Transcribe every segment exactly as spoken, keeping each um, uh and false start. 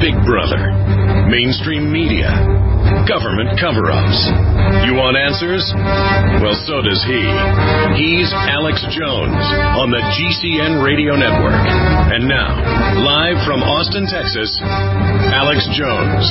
Big Brother, mainstream media, government cover-ups. You want answers? Well, so does he. He's Alex Jones on the G C N Radio Network. And now, live from Austin, Texas, Alex Jones.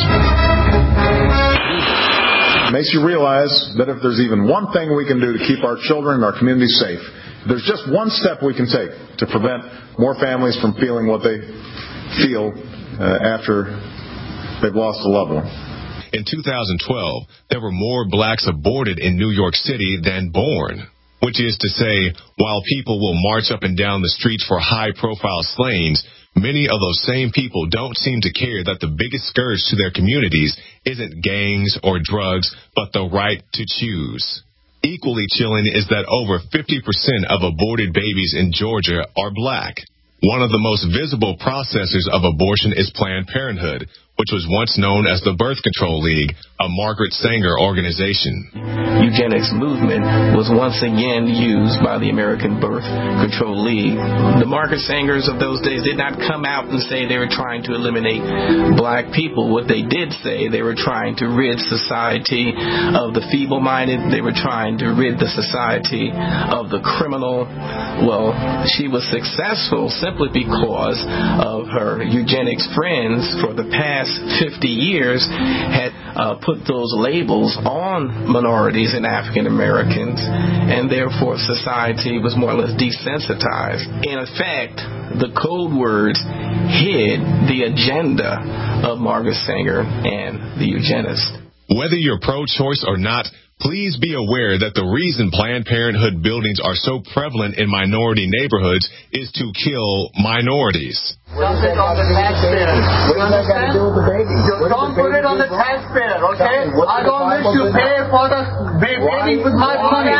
It makes you realize that if there's even one thing we can do to keep our children and our community safe, there's just one step we can take to prevent more families from feeling what they feel uh, after they've lost a loved one. In two thousand twelve, there were more blacks aborted in New York City than born, which is to say, while people will march up and down the streets for high-profile slayings, many of those same people don't seem to care that the biggest scourge to their communities isn't gangs or drugs, but the right to choose. Equally chilling is that over fifty percent of aborted babies in Georgia are black. One of the most visible processors of abortion is Planned Parenthood, which was once known as the Birth Control League, a Margaret Sanger organization. Eugenics movement was once again used by the American Birth Control League. The Margaret Sangers of those days did not come out and say they were trying to eliminate black people. What they did say, they were trying to rid society of the feeble-minded. They were trying to rid the society of the criminal. Well, she was successful simply because of her eugenics friends for the past fifty years had uh, put those labels on minorities and African Americans, and therefore society was more or less desensitized. In effect, the code words hid the agenda of Margaret Sanger and the eugenists. Whether you're pro-choice or not, please be aware that the reason Planned Parenthood buildings are so prevalent in minority neighborhoods is to kill minorities. Dump it on the taxpayer. You understand? Don't put it on the taxpayer, okay? I don't wish to pay for the baby with my money.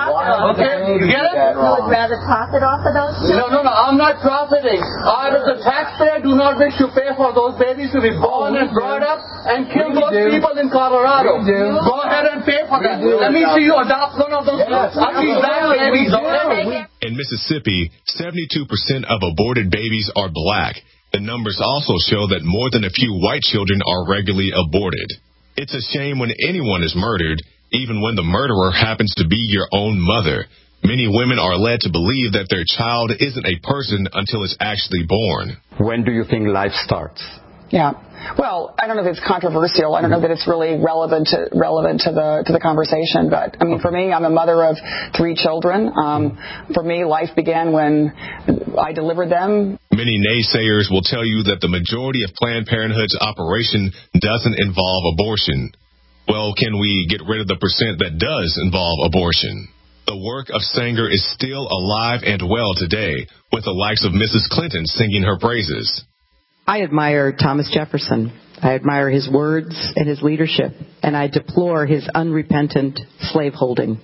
Okay? You get it? You would rather profit off of those children? No, no, no. I'm not profiting. I, as a taxpayer, do not wish to pay for those babies to be born and brought up and kill those people in Colorado. Go ahead and pay for that. Let me see you adopt one of those at least that babies, okay? In Mississippi, seventy-two percent of aborted babies are black. The numbers also show that more than a few white children are regularly aborted. It's a shame when anyone is murdered, even when the murderer happens to be your own mother. Many women are led to believe that their child isn't a person until it's actually born. When do you think life starts? Yeah. Well, I don't know if it's controversial. I don't know that it's really relevant to, relevant to the to the conversation. But, I mean, for me, I'm a mother of three children. Um, for me, life began when I delivered them. Many naysayers will tell you that the majority of Planned Parenthood's operation doesn't involve abortion. Well, can we get rid of the percent that does involve abortion? The work of Sanger is still alive and well today, with the likes of Missus Clinton singing her praises. I admire Thomas Jefferson. I admire his words and his leadership, and I deplore his unrepentant slaveholding.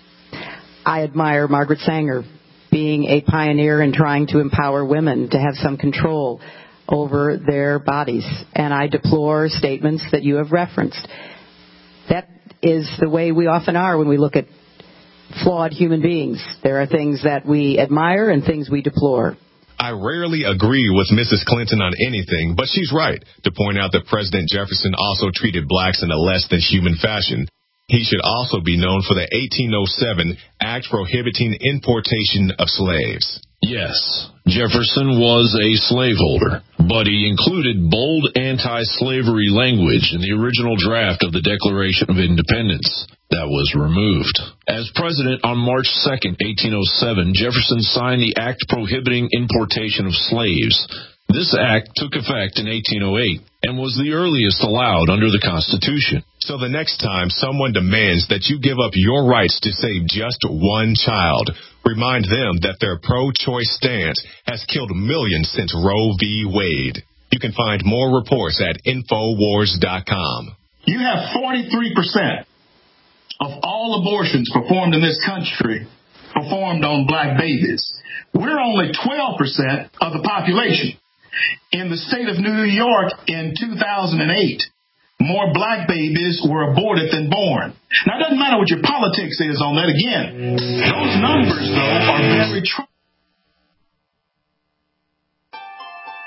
I admire Margaret Sanger, being a pioneer in trying to empower women to have some control over their bodies, and I deplore statements that you have referenced. That is the way we often are when we look at flawed human beings. There are things that we admire and things we deplore. I rarely agree with Missus Clinton on anything, but she's right to point out that President Jefferson also treated blacks in a less than human fashion. He should also be known for the eighteen oh seven Act prohibiting importation of slaves. Yes, Jefferson was a slaveholder, but he included bold anti-slavery language in the original draft of the Declaration of Independence. That was removed. As president on March second, eighteen oh seven, Jefferson signed the Act prohibiting importation of slaves. This act took effect in eighteen oh eight and was the earliest allowed under the Constitution. So the next time someone demands that you give up your rights to save just one child, remind them that their pro-choice stance has killed millions since Roe v. Wade. You can find more reports at Infowars dot com. You have forty-three percent of all abortions performed in this country performed on black babies. We're only twelve percent of the population. In the state of New York in two thousand eight, more black babies were aborted than born. Now, it doesn't matter what your politics is on that. Again, those numbers, though, are very true.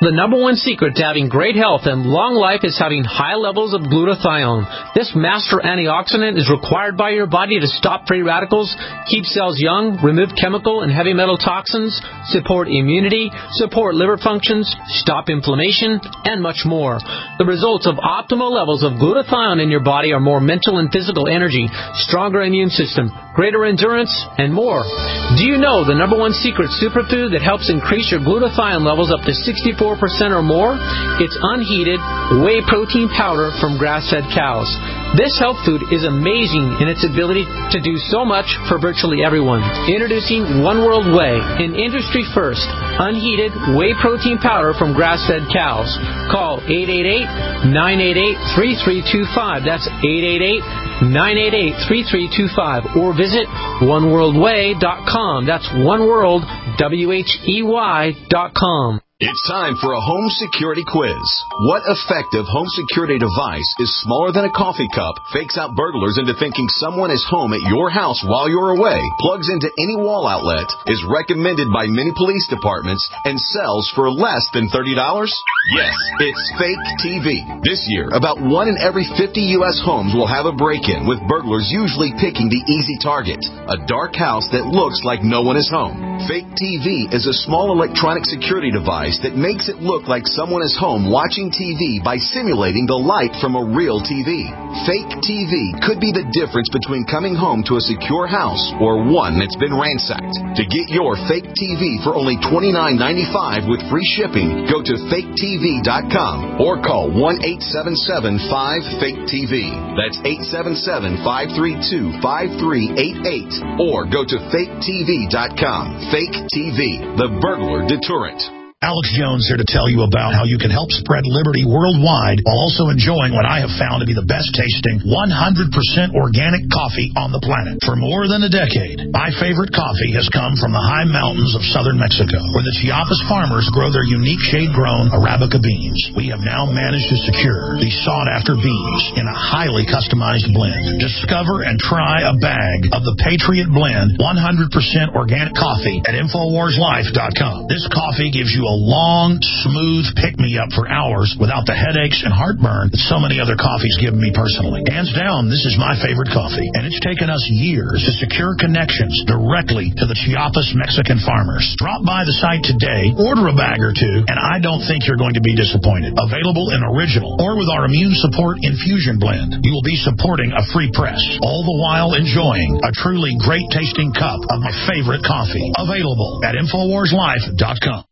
The number one secret to having great health and long life is having high levels of glutathione. This master antioxidant is required by your body to stop free radicals, keep cells young, remove chemical and heavy metal toxins, support immunity, support liver functions, stop inflammation, and much more. The results of optimal levels of glutathione in your body are more mental and physical energy, stronger immune system, greater endurance, and more. Do you know the number one secret superfood that helps increase your glutathione levels up to sixty-four percent or more? It's unheated whey protein powder from grass-fed cows. This health food is amazing in its ability to do so much for virtually everyone. Introducing One World Whey, an industry first, unheated whey protein powder from grass-fed cows. Call eight eight eight, nine eight eight, three three two five. That's eight eight eight, nine eight eight, three three two five. Or visit one world way dot com. That's oneworld, W H E Y dot com. It's time for a home security quiz. What effective home security device is smaller than a coffee cup, fakes out burglars into thinking someone is home at your house while you're away, plugs into any wall outlet, is recommended by many police departments, and sells for less than thirty dollars? Yes, it's Fake T V. This year, about one in every fifty U S homes will have a break-in, with burglars usually picking the easy target, a dark house that looks like no one is home. Fake T V is a small electronic security device that makes it look like someone is home watching T V by simulating the light from a real T V. Fake T V could be the difference between coming home to a secure house or one that's been ransacked. To get your fake T V for only twenty-nine ninety-five with free shipping, go to fake T V dot com or call one eight seven seven, five, fake T V. That's eight seven seven, five three two, five three eight eight or go to fake T V dot com. Fake T V, the burglar deterrent. Alex Jones here to tell you about how you can help spread liberty worldwide while also enjoying what I have found to be the best tasting one hundred percent organic coffee on the planet. For more than a decade, my favorite coffee has come from the high mountains of southern Mexico, where the Chiapas farmers grow their unique shade-grown Arabica beans. We have now managed to secure these sought-after beans in a highly customized blend. Discover and try a bag of the Patriot Blend one hundred percent organic coffee at infowars life dot com. This coffee gives you a long, smooth pick-me-up for hours without the headaches and heartburn that so many other coffees give me personally. Hands down, this is my favorite coffee, and it's taken us years to secure connections directly to the Chiapas Mexican farmers. Drop by the site today, order a bag or two, and I don't think you're going to be disappointed. Available in original or with our immune support infusion blend, you will be supporting a free press, all the while enjoying a truly great-tasting cup of my favorite coffee. Available at infowars life dot com.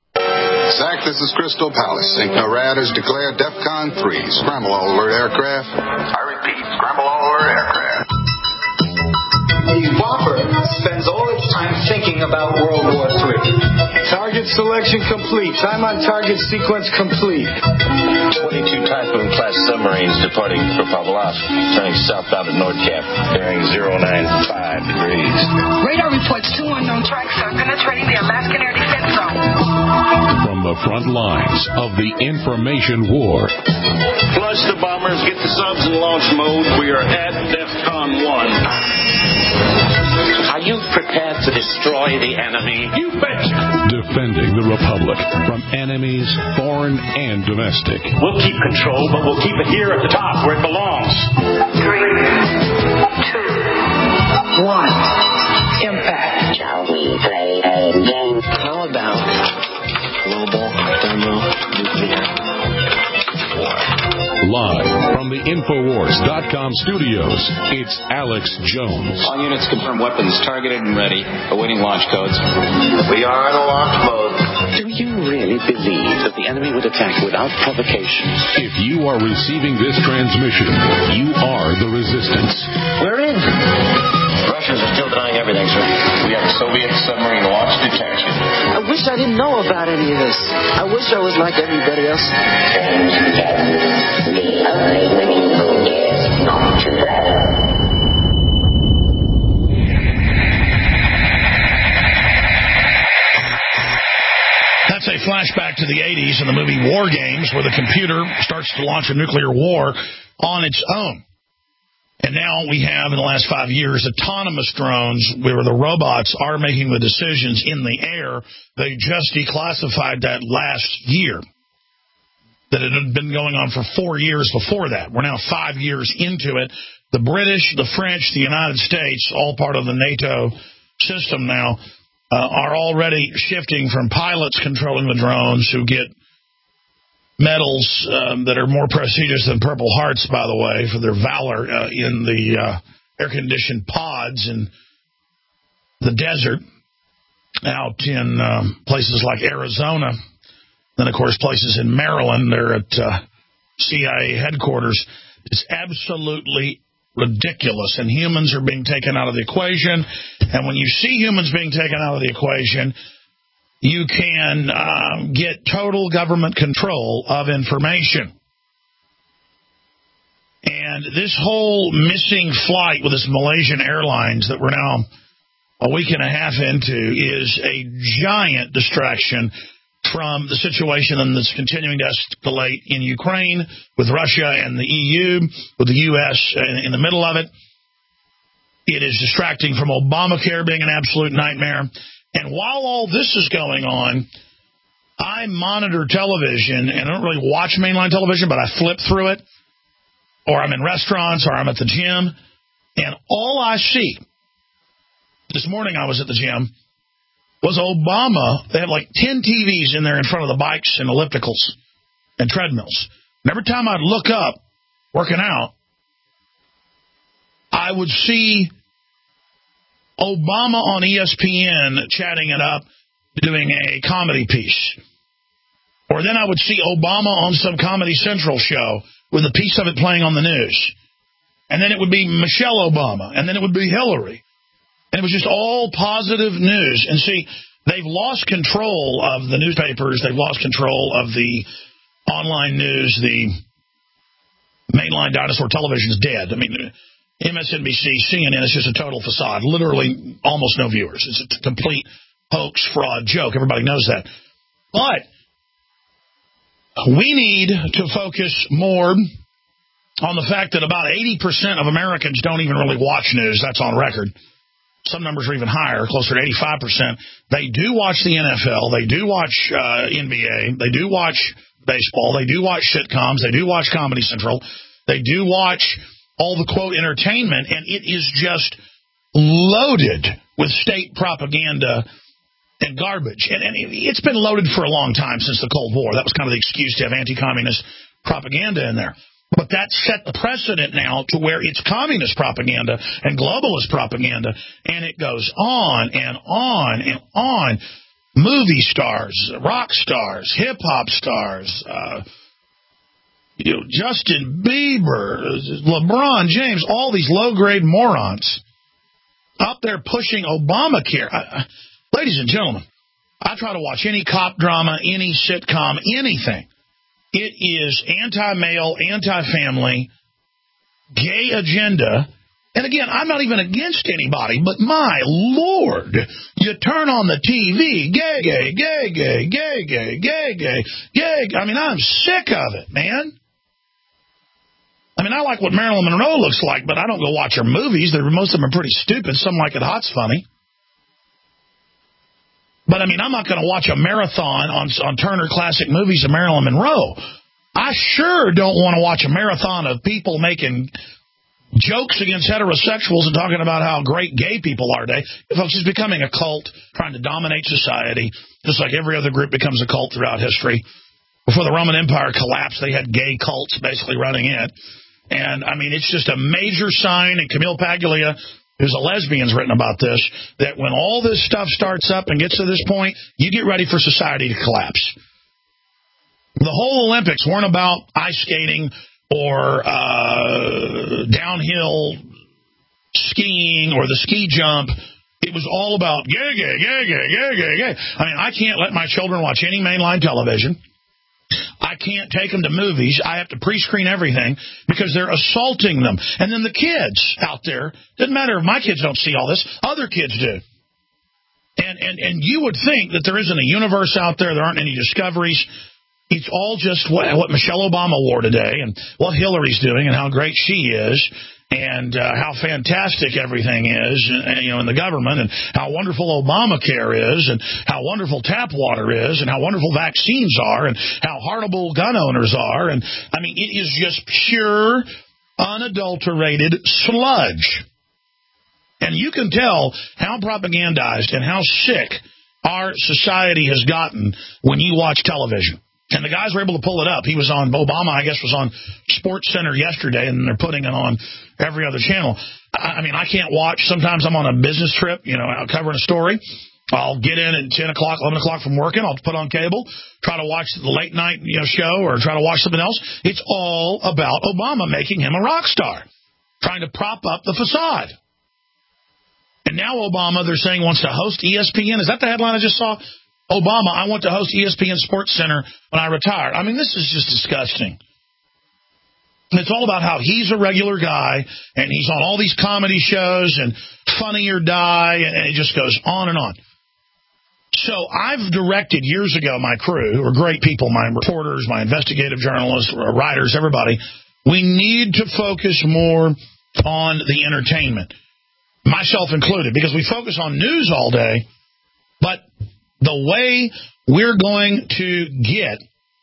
Zach, this is Crystal Palace. Saint NORAD has declared DEFCON three. Scramble all alert aircraft. I repeat, scramble all alert aircraft. A bomber spends all its time thinking about World War Three. Target selection complete. Time on target sequence complete. twenty-two Typhoon class submarines departing for Pavlovsk, turning southbound at Nordkap, bearing zero nine five degrees. Radar reports two unknown tracks are penetrating the Alaskan air defense zone. From the front lines of the information war. Flush the bombers, get the subs in launch mode. We are at DEFCON one. Are you prepared to destroy the enemy? You betcha. Defending the Republic from enemies, foreign and domestic. We'll keep control, but we'll keep it here at the top where it belongs. Three, two, one. Impact. Shall we play a game? How about global thermonuclear war? Live from the Infowars dot com studios, it's Alex Jones. All units confirm weapons targeted and ready, awaiting launch codes. We are in launch mode. Do you really believe that the enemy would attack without provocation? If you are receiving this transmission, you are the resistance. We're in. Russians are still denying everything, sir. We have a Soviet submarine launch detection. I wish I didn't know about any of this. I wish I was like everybody else. The only winning move is not to fail. That's a flashback to the eighties in the movie War Games, where the computer starts to launch a nuclear war on its own. And now we have, in the last five years, autonomous drones where the robots are making the decisions in the air. They just declassified that last year. That it had been going on for four years before that. We're now five years into it. The British, the French, the United States, all part of the NATO system now, uh, are already shifting from pilots controlling the drones who get medals um, that are more prestigious than Purple Hearts, by the way, for their valor uh, in the uh, air-conditioned pods in the desert out in um, places like Arizona. Then, of course, places in Maryland. They're at uh, C I A headquarters. It's absolutely ridiculous, and humans are being taken out of the equation. And when you see humans being taken out of the equation, you can uh, get total government control of information. And this whole missing flight with this Malaysian Airlines that we're now a week and a half into is a giant distraction from the situation that's continuing to escalate in Ukraine with Russia and the E U, with the U S in, in the middle of it. It is distracting from Obamacare being an absolute nightmare. And while all this is going on, I monitor television, and I don't really watch mainline television, but I flip through it, or I'm in restaurants, or I'm at the gym, and all I see, this morning I was at the gym, was Obama. They have like ten T Vs in there in front of the bikes and ellipticals and treadmills. And every time I'd look up, working out, I would see Obama on E S P N chatting it up, doing a comedy piece. Or then I would see Obama on some Comedy Central show with a piece of it playing on the news. And then it would be Michelle Obama. And then it would be Hillary. And it was just all positive news. And see, they've lost control of the newspapers. They've lost control of the online news. The mainline dinosaur television is dead. I mean, M S N B C, C N N is just a total facade. Literally almost no viewers. It's a complete hoax, fraud, joke. Everybody knows that. But we need to focus more on the fact that about eighty percent of Americans don't even really watch news. That's on record. Some numbers are even higher, closer to eighty-five percent. They do watch the N F L. They do watch uh, N B A. They do watch baseball. They do watch sitcoms. They do watch Comedy Central. They do watch all the, quote, entertainment, and it is just loaded with state propaganda and garbage. And, and it's been loaded for a long time since the Cold War. That was kind of the excuse to have anti-communist propaganda in there. But that set the precedent now to where it's communist propaganda and globalist propaganda, and it goes on and on and on. Movie stars, rock stars, hip-hop stars, uh, you know, Justin Bieber, LeBron James, all these low-grade morons up there pushing Obamacare. I, I, ladies and gentlemen, I try to watch any cop drama, any sitcom, anything. It is anti-male, anti-family, gay agenda. And again, I'm not even against anybody, but my Lord, you turn on the T V, gay, gay, gay, gay, gay, gay, gay, gay, gay. I mean, I'm sick of it, man. I mean, I like what Marilyn Monroe looks like, but I don't go watch her movies. They're, most of them are pretty stupid. Some like it hot's funny. But, I mean, I'm not going to watch a marathon on, on Turner Classic Movies of Marilyn Monroe. I sure don't want to watch a marathon of people making jokes against heterosexuals and talking about how great gay people are today. Folks, it's becoming a cult, trying to dominate society, just like every other group becomes a cult throughout history. Before the Roman Empire collapsed, they had gay cults basically running it. And, I mean, it's just a major sign, and Camille Paglia, who's a lesbian, has written about this, that when all this stuff starts up and gets to this point, you get ready for society to collapse. The whole Olympics weren't about ice skating or uh, downhill skiing or the ski jump. It was all about gay, gay, gay, gay, gay, gay, gay. I mean, I can't let my children watch any mainline television. I can't take them to movies. I have to pre-screen everything because they're assaulting them. And then the kids out there, doesn't matter if my kids don't see all this, other kids do. And, and, and you would think that there isn't a universe out there, there aren't any discoveries. It's all just what, what Michelle Obama wore today and what Hillary's doing and how great she is and uh, how fantastic everything is, and, you know, in the government, and how wonderful Obamacare is, and how wonderful tap water is, and how wonderful vaccines are, and how horrible gun owners are. And, I mean, it is just pure, unadulterated sludge. And you can tell how propagandized and how sick our society has gotten when you watch television. And the guys were able to pull it up. He was on, Obama, I guess, was on Sports Center yesterday, and they're putting it on every other channel. I mean, I can't watch. Sometimes I'm on a business trip, you know, out covering a story. I'll get in at ten o'clock, eleven o'clock from working. I'll put on cable, try to watch the late night, you know, show, or try to watch something else. It's all about Obama making him a rock star, trying to prop up the facade. And now Obama, they're saying, wants to host E S P N. Is that the headline I just saw? Obama, I want to host E S P N Sports Center when I retire. I mean, this is just disgusting. It's all about how he's a regular guy, and he's on all these comedy shows, and Funny or Die, and it just goes on and on. So I've directed years ago my crew, who are great people, my reporters, my investigative journalists, writers, everybody. We need to focus more on the entertainment, myself included, because we focus on news all day, but the way we're going to get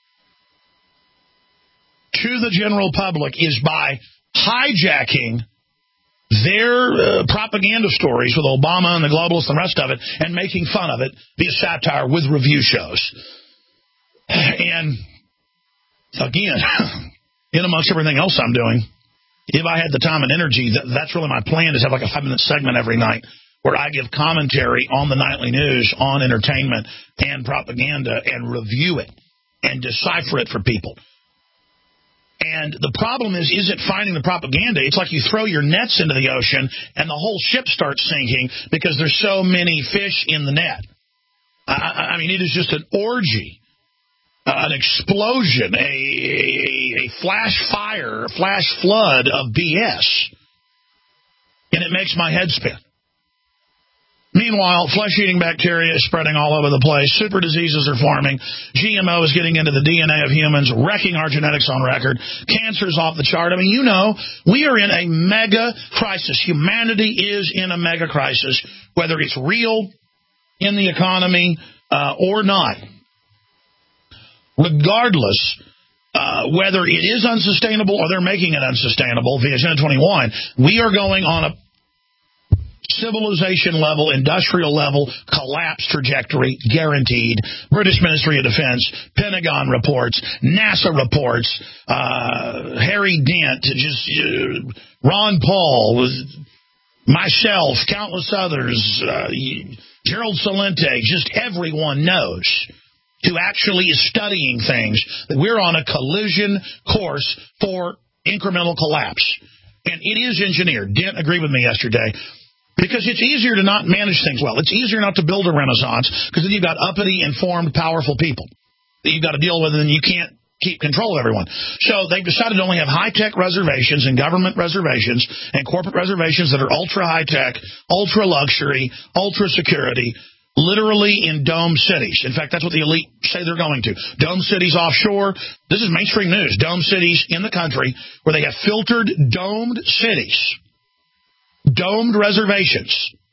to the general public is by hijacking their uh, propaganda stories with Obama and the globalists and the rest of it and making fun of it via satire with review shows. And, again, in amongst everything else I'm doing, if I had the time and energy, that, that's really my plan, is have like a five-minute segment every night where I give commentary on the nightly news, on entertainment and propaganda, and review it and decipher it for people. And the problem is, isn't finding the propaganda. It's like you throw your nets into the ocean and the whole ship starts sinking because there's so many fish in the net. I, I mean, it is just an orgy, uh, an explosion, a, a, a flash fire, flash flood of B S. And it makes my head spin. Meanwhile, flesh-eating bacteria is spreading all over the place. Super diseases are forming. G M O is getting into the D N A of humans, wrecking our genetics on record. Cancer's off the chart. I mean, you know, we are in a mega crisis. Humanity is in a mega crisis, whether it's real in the economy uh, or not. Regardless, uh, whether it is unsustainable or they're making it unsustainable via Agenda twenty-one, we are going on a civilization level, industrial level, collapse trajectory, guaranteed. British Ministry of Defense, Pentagon reports, NASA reports, uh, Harry Dent, just uh, Ron Paul, myself, countless others, uh, Gerald Celente, just everyone knows who actually is studying things that we're on a collision course for incremental collapse. And it is engineered. Dent agreed with me yesterday. Because it's easier to not manage things well. It's easier not to build a renaissance because then you've got uppity, informed, powerful people that you've got to deal with, and you can't keep control of everyone. So they've decided to only have high-tech reservations and government reservations and corporate reservations that are ultra-high-tech, ultra-luxury, ultra-security, literally in dome cities. In fact, that's what the elite say they're going to. Dome cities offshore. This is mainstream news. Dome cities in the country where they have filtered, domed cities. Domed reservations.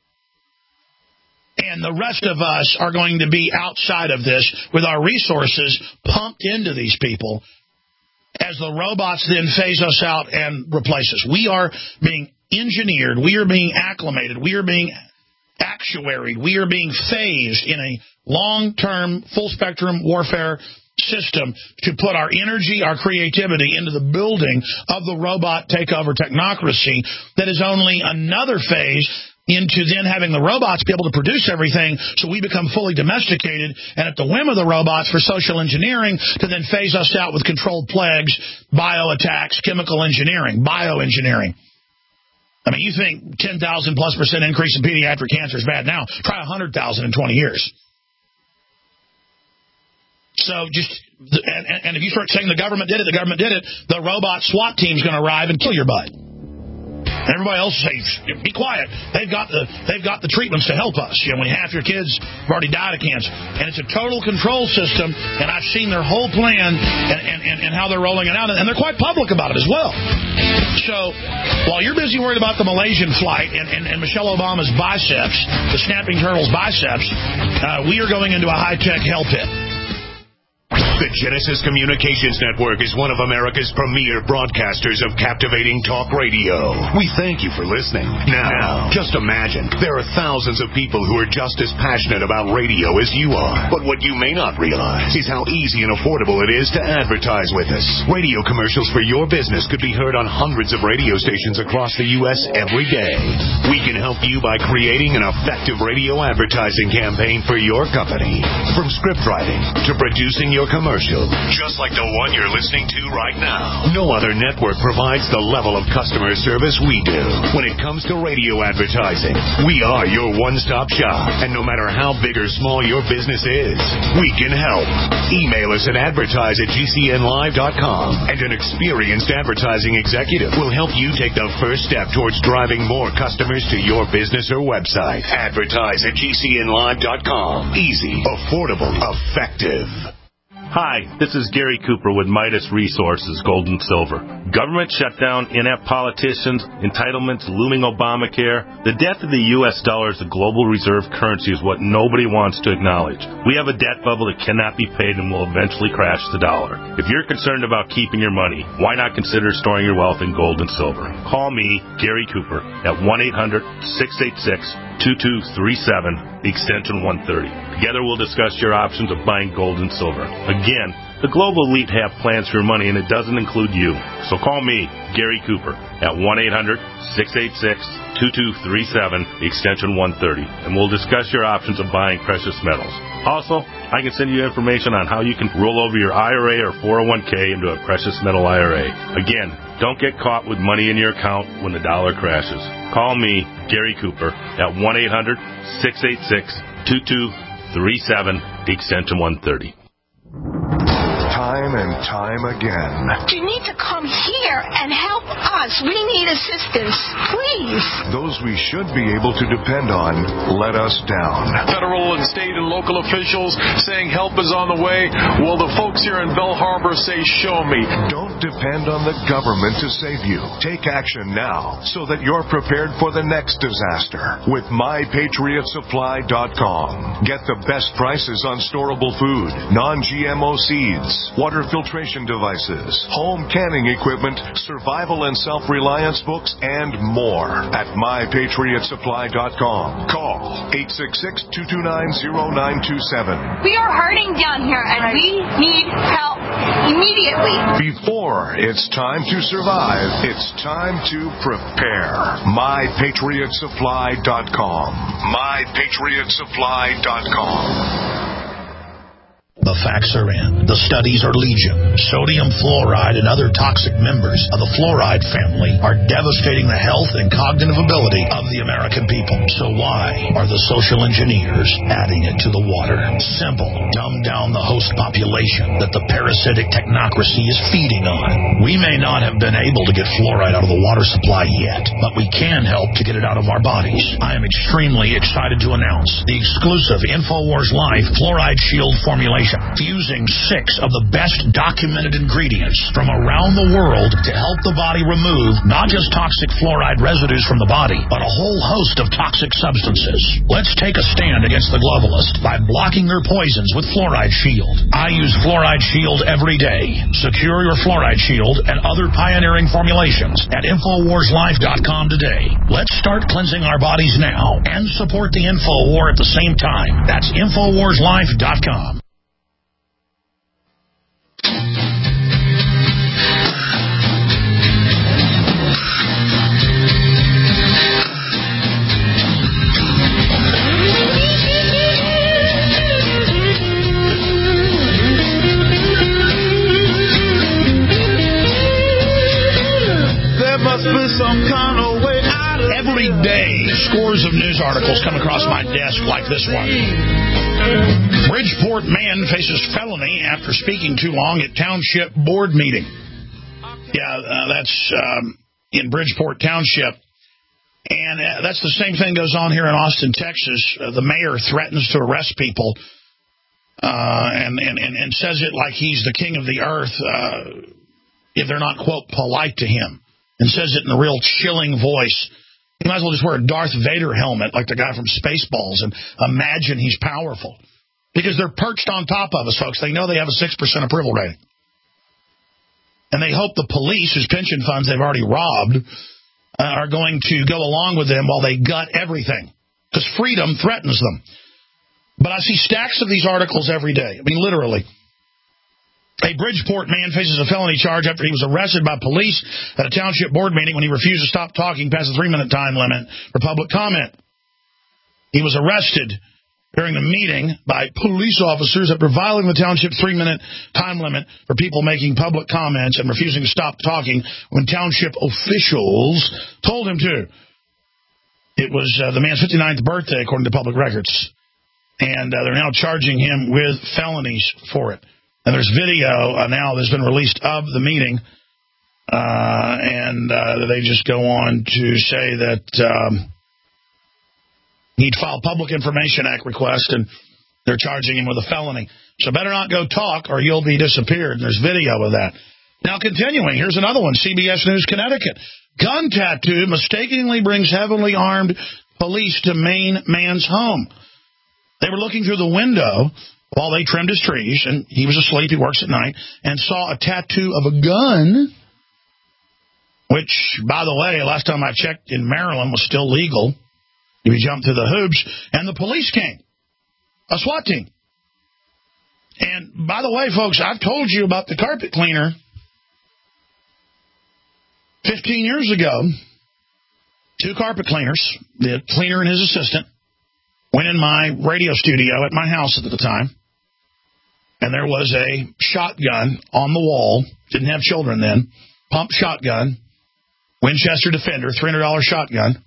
And the rest of us are going to be outside of this with our resources pumped into these people as the robots then phase us out and replace us. We are being engineered. We are being acclimated. We are being actuaried. We are being phased in a long-term, full-spectrum warfare system to put our energy, our creativity into the building of the robot takeover technocracy that is only another phase into then having the robots be able to produce everything so we become fully domesticated and at the whim of the robots for social engineering to then phase us out with controlled plagues, bio attacks, chemical engineering, bioengineering. I mean, you think ten thousand plus percent increase in pediatric cancer is bad now. Try one hundred thousand in twenty years. So just, and, and if you start saying the government did it, the government did it, the robot SWAT team's going to arrive and kill your butt. Everybody else say, be quiet. They've got the they've got the treatments to help us. You know, when half your kids have already died of cancer. And it's a total control system, and I've seen their whole plan and, and, and, and how they're rolling it out, and they're quite public about it as well. So while you're busy worried about the Malaysian flight and, and, and Michelle Obama's biceps, the snapping turtle's biceps, uh, we are going into a high-tech hell pit. The Genesis Communications Network is one of America's premier broadcasters of captivating talk radio. We thank you for listening. Now, just imagine, there are thousands of people who are just as passionate about radio as you are. But what you may not realize is how easy and affordable it is to advertise with us. Radio commercials for your business could be heard on hundreds of radio stations across the U S every day. We can help you by creating an effective radio advertising campaign for your company. From script writing to producing your commercial, just like the one you're listening to right now. No other network provides the level of customer service we do. When it comes to radio advertising, we are your one-stop shop. And no matter how big or small your business is, we can help. Email us at advertise at G C N live dot com, and an experienced advertising executive will help you take the first step towards driving more customers to your business or website. Advertise at G C N live dot com. Easy, affordable, effective. Hi, this is Gary Cooper with Midas Resources, Gold and Silver. Government shutdown, inept politicians, entitlements, looming Obamacare. The death of the U S dollar as a global reserve currency is what nobody wants to acknowledge. We have a debt bubble that cannot be paid and will eventually crash the dollar. If you're concerned about keeping your money, why not consider storing your wealth in gold and silver? Call me, Gary Cooper, at one eight hundred six eight six two two three seven, extension one thirty. Together we'll discuss your options of buying gold and silver. Again, the global elite have plans for your money, and it doesn't include you. So call me, Gary Cooper, at one eight hundred six eight six two two three seven, extension one thirty, and we'll discuss your options of buying precious metals. Also, I can send you information on how you can roll over your I R A or four oh one k into a precious metal I R A. Again, don't get caught with money in your account when the dollar crashes. Call me, Gary Cooper, at one eight hundred six eight six two two three seven, extension one thirty. Time and time again. You need to come here and help us. We need assistance, please. Those we should be able to depend on let us down. Federal and state and local officials saying help is on the way. Well, the folks here in Bell Harbor say, show me. Don't depend on the government to save you. Take action now so that you're prepared for the next disaster with my patriot supply dot com. Get the best prices on storable food, non G M O seeds, water filtration devices, home canning equipment, survival and self-reliance books, and more at my patriot supply dot com. Call eight six six two two nine zero nine two seven. We are hurting down here, and we need help immediately. Before it's time to survive, it's time to prepare. my patriot supply dot com. my patriot supply dot com. The facts are in. The studies are legion. Sodium fluoride and other toxic members of the fluoride family are devastating the health and cognitive ability of the American people. So why are the social engineers adding it to the water? Simple. Dumb down the host population that the parasitic technocracy is feeding on. We may not have been able to get fluoride out of the water supply yet, but we can help to get it out of our bodies. I am extremely excited to announce the exclusive InfoWars Life Fluoride Shield formulation, fusing six of the best documented ingredients from around the world to help the body remove not just toxic fluoride residues from the body, but a whole host of toxic substances. Let's take a stand against the globalists by blocking their poisons with Fluoride Shield. I use Fluoride Shield every day. Secure your Fluoride Shield and other pioneering formulations at InfoWars Life dot com today. Let's start cleansing our bodies now and support the Info War at the same time. That's InfoWars Life dot com. Every day, scores of news articles come across my desk like this one. Bridgeport man faces felony after speaking too long at township board meeting. Yeah, uh, that's um, in Bridgeport Township. And uh, that's the same thing goes on here in Austin, Texas. Uh, the mayor threatens to arrest people uh, and, and, and, and says it like he's the king of the earth uh, if they're not, quote, polite to him, and says it in a real chilling voice. You might as well just wear a Darth Vader helmet like the guy from Spaceballs and imagine he's powerful. Because they're perched on top of us, folks. They know they have a six percent approval rating. And they hope the police, whose pension funds they've already robbed, Uh, are going to go along with them while they gut everything, because freedom threatens them. But I see stacks of these articles every day. I mean, literally. A Bridgeport man faces a felony charge after he was arrested by police at a township board meeting when he refused to stop talking past the three-minute time limit for public comment. He was arrested during the meeting by police officers after violating the township's three-minute time limit for people making public comments and refusing to stop talking when township officials told him to. It was uh, the man's fifty-ninth birthday, according to public records. And uh, they're now charging him with felonies for it. And there's video uh, now that's been released of the meeting. Uh, and uh, they just go on to say that... Um, He'd filed Public Information Act request, and they're charging him with a felony. So better not go talk, or you'll be disappeared. And there's video of that. Now, continuing, here's another one. C B S News, Connecticut. Gun tattoo mistakenly brings heavily armed police to Maine man's home. They were looking through the window while they trimmed his trees, and he was asleep. He works at night, and saw a tattoo of a gun, which, by the way, last time I checked in Maryland was still legal. We jumped through the hoops, and the police came, a SWAT team. And, by the way, folks, I've told you about the carpet cleaner fifteen years ago. Two carpet cleaners, the cleaner and his assistant, went in my radio studio at my house at the time, and there was a shotgun on the wall. Didn't have children then. Pump shotgun, Winchester Defender, three hundred dollars shotgun.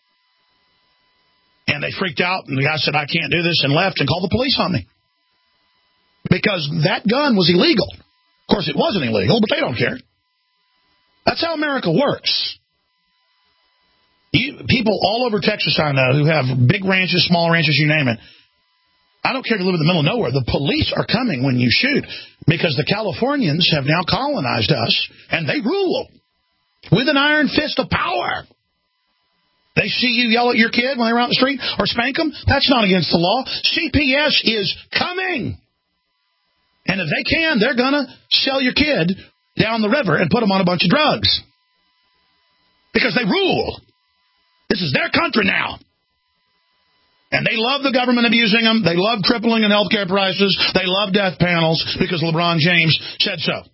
And they freaked out, and the guy said, I can't do this, and left and called the police on me. Because that gun was illegal. Of course, it wasn't illegal, but they don't care. That's how America works. You, people all over Texas, I know, who have big ranches, small ranches, you name it. I don't care if you live in the middle of nowhere. The police are coming when you shoot, because the Californians have now colonized us, and they rule with an iron fist of power. They see you yell at your kid when they're out in the street or spank them. That's not against the law. C P S is coming. And if they can, they're going to sell your kid down the river and put them on a bunch of drugs. Because they rule. This is their country now. And they love the government abusing them. They love tripling in health care prices. They love death panels because LeBron James said so.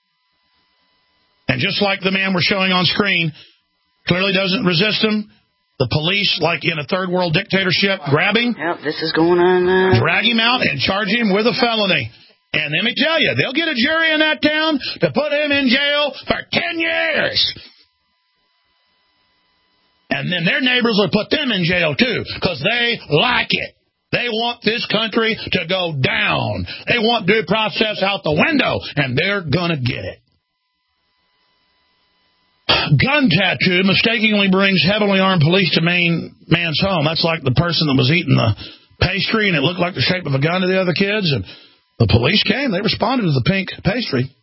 And just like the man we're showing on screen clearly doesn't resist them, the police, like in a third world dictatorship, grab him. Yep, this is going on now. Drag him out and charge him with a felony. And let me tell you, they'll get a jury in that town to put him in jail for ten years. And then their neighbors will put them in jail, too, because they like it. They want this country to go down. They want due process out the window, and they're going to get it. Gun tattoo mistakenly brings heavily armed police to Maine man's home. That's like the person that was eating the pastry, and it looked like the shape of a gun to the other kids, and the police came. They responded to the pink pastry.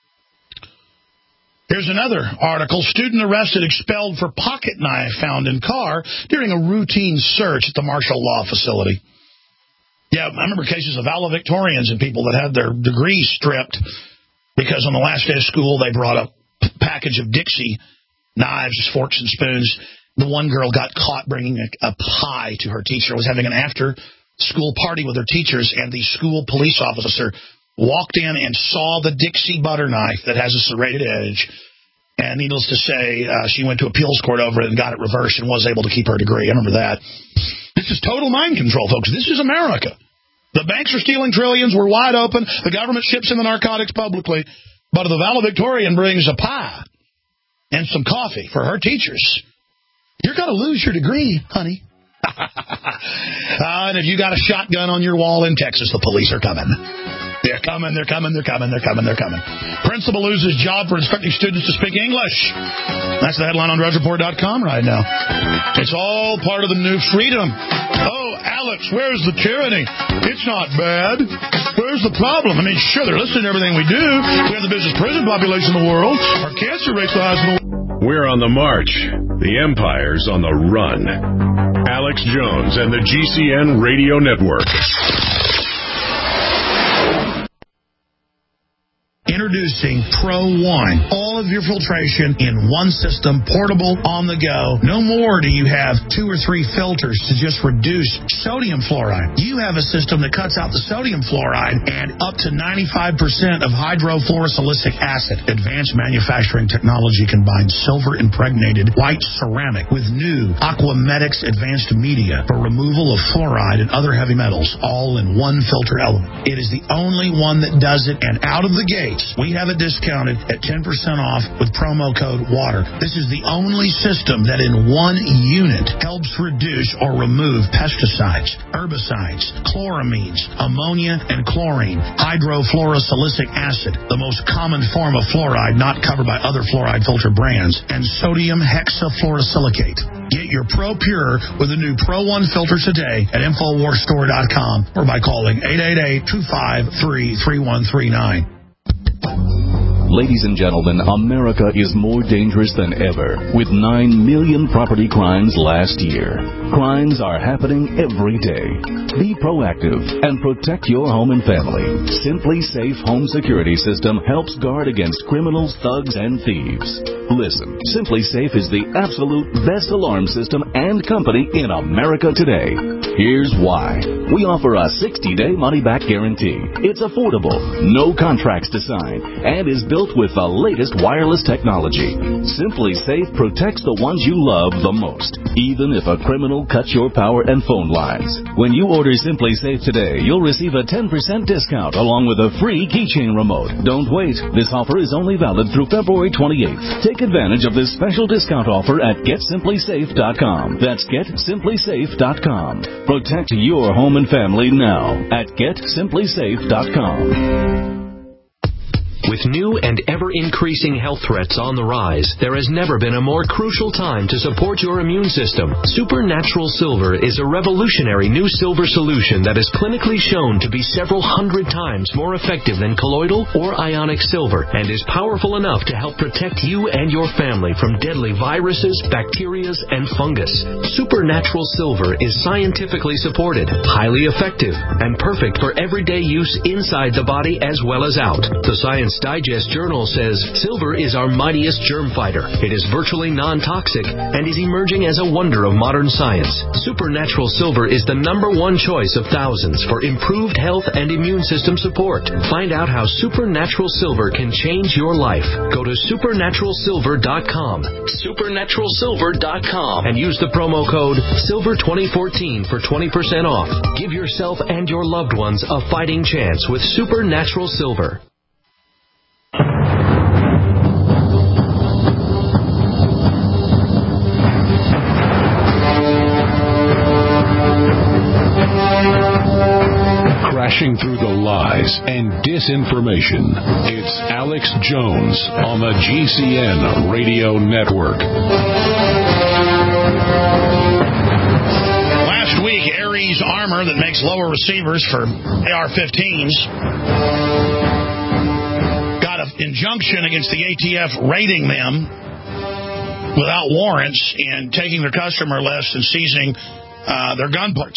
Here's another article. Student arrested, expelled for pocket knife found in car during a routine search at the martial law facility. Yeah, I remember cases of valedictorians and people that had their degrees stripped because on the last day of school they brought a package of Dixie knives, forks, and spoons. The one girl got caught bringing a, a pie to her teacher, was having an after-school party with her teachers, and the school police officer walked in and saw the Dixie butter knife that has a serrated edge. And needless to say, uh, she went to appeals court over it and got it reversed and was able to keep her degree. I remember that. This is total mind control, folks. This is America. The banks are stealing trillions. We're wide open. The government ships in the narcotics publicly. But the valedictorian brings a pie and some coffee for her teachers. You're going to lose your degree, honey. uh, and if you got a shotgun on your wall in Texas, the police are coming. They're coming, they're coming, they're coming, they're coming, they're coming. Principal loses job for instructing students to speak English. That's the headline on Drudge Report dot com right now. It's all part of the new freedom. Oh, Alex, where's the tyranny? It's not bad. Where's the problem? I mean, sure, they're listening to everything we do. We have the business prison population in the world. Our cancer rate's the highest in the world. We're on the march. The empire's on the run. Alex Jones and the G C N Radio Network. Introducing Pro One. All of your filtration in one system, portable, on the go. No more do you have two or three filters to just reduce sodium fluoride. You have a system that cuts out the sodium fluoride and up to ninety-five percent of hydrofluorosilicic acid. Advanced manufacturing technology combines silver-impregnated white ceramic with new Aquamedics advanced media for removal of fluoride and other heavy metals, all in one filter element. It is the only one that does it, and out of the gate, we have it discounted at ten percent off with promo code WATER. This is the only system that in one unit helps reduce or remove pesticides, herbicides, chloramines, ammonia, and chlorine, hydrofluorosilicic acid, the most common form of fluoride not covered by other fluoride filter brands, and sodium hexafluorosilicate. Get your Pro Pure with the new Pro One filter today at Infowars Store dot com or by calling eight eight eight, two five three, three one three nine. Ladies and gentlemen, America is more dangerous than ever, with nine million property crimes last year. Crimes are happening every day. Be proactive and protect your home and family. Simply Safe Home Security System helps guard against criminals, thugs, and thieves. Listen, Simply Safe is the absolute best alarm system and company in America today. Here's why. We offer a sixty-day money-back guarantee. It's affordable, no contracts to sign, and is built with the latest wireless technology. Simply Safe protects the ones you love the most, even if a criminal cuts your power and phone lines. When you order Simply Safe today, you'll receive a ten percent discount along with a free keychain remote. Don't wait. This offer is only valid through February twenty-eighth. Take advantage of this special discount offer at get simply safe dot com. That's get simply safe dot com. Protect your home and family now at get simply safe dot com. With new and ever-increasing health threats on the rise, there has never been a more crucial time to support your immune system. Supernatural Silver is a revolutionary new silver solution that is clinically shown to be several hundred times more effective than colloidal or ionic silver and is powerful enough to help protect you and your family from deadly viruses, bacteria, and fungus. Supernatural Silver is scientifically supported, highly effective, and perfect for everyday use inside the body as well as out. The Science Digest Journal says silver is our mightiest germ fighter. It is virtually non-toxic and is emerging as a wonder of modern science. Supernatural Silver is the number one choice of thousands for improved health and immune system support. Find out how Supernatural Silver can change your life. Go to supernatural silver dot com, supernatural silver dot com, and use the promo code silver twenty fourteen for twenty percent off. Give yourself and your loved ones a fighting chance with Supernatural Silver. Crashing through the lies and disinformation, it's Alex Jones on the G C N Radio Network. Last week, Ares Armor, that makes lower receivers for A R fifteens, got an injunction against the A T F raiding them without warrants and taking their customer list and seizing uh, their gun parts.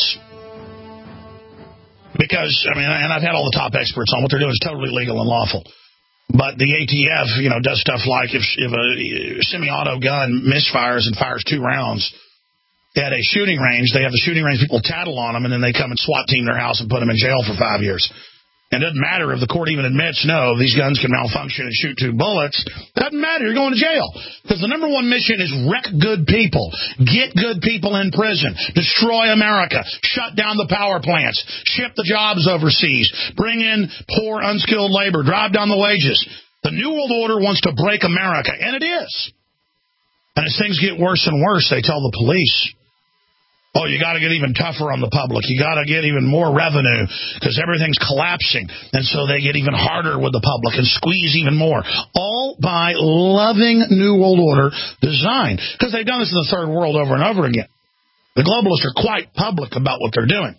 Because, I mean, and I've had all the top experts on what they're doing is totally legal and lawful. But the A T F, you know, does stuff like if, if a semi-auto gun misfires and fires two rounds at a shooting range, they have the shooting range people tattle on them, and then they come and SWAT team their house and put them in jail for five years. And it doesn't matter if the court even admits, no, these guns can malfunction and shoot two bullets. Doesn't matter. You're going to jail. Because the number one mission is wreck good people. Get good people in prison. Destroy America. Shut down the power plants. Ship the jobs overseas. Bring in poor, unskilled labor. Drive down the wages. The New World Order wants to break America. And it is. And as things get worse and worse, they tell the police Oh, you got to get even tougher on the public. You got to get even more revenue because everything's collapsing. And so they get even harder with the public and squeeze even more. All by loving New World Order design. Because they've done this in the Third World over and over again. The globalists are quite public about what they're doing.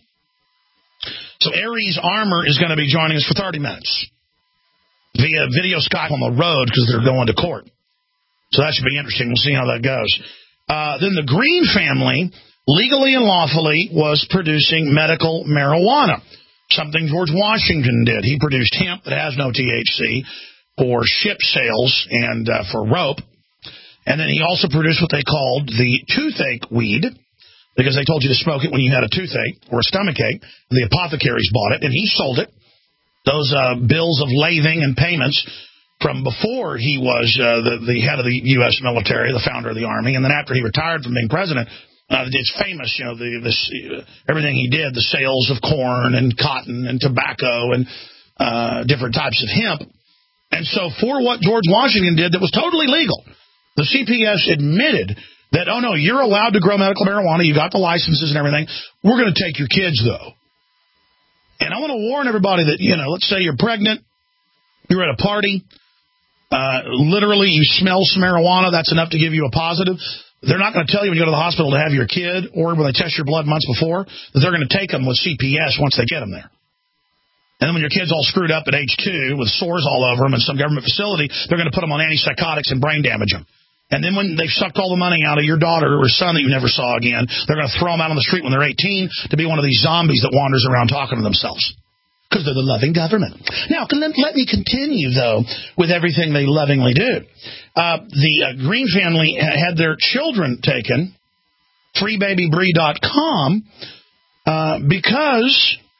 So Ares Armor is going to be joining us for thirty minutes via video Skype on the road because they're going to court. So that should be interesting. We'll see how that goes. Uh, then the Green family, legally and lawfully, was producing medical marijuana, something George Washington did. He produced hemp that has no T H C for ship sails and uh, for rope. And then he also produced what they called the toothache weed, because they told you to smoke it when you had a toothache or a stomachache. The apothecaries bought it, and he sold it. Those uh, bills of lading and payments from before he was uh, the, the head of the U S military, the founder of the Army, and then after he retired from being president, uh, it's famous, you know, the, this, uh, everything he did, the sales of corn and cotton and tobacco and uh, different types of hemp. And so for what George Washington did that was totally legal, the C P S admitted that, oh, no, you're allowed to grow medical marijuana. You got the licenses and everything. We're going to take your kids, though. And I want to warn everybody that, you know, let's say you're pregnant, you're at a party, uh, literally you smell some marijuana, that's enough to give you a positive. They're not going to tell you when you go to the hospital to have your kid or when they test your blood months before that they're going to take them with C P S once they get them there. And then when your kid's all screwed up at age two with sores all over them in some government facility, they're going to put them on antipsychotics and brain damage them. And then when they've sucked all the money out of your daughter or son that you never saw again, they're going to throw them out on the street when they're eighteen to be one of these zombies that wanders around talking to themselves. Because they're the loving government. Now, let me continue, though, with everything they lovingly do. Uh, the uh, Green family had their children taken, free baby bree dot com, uh, because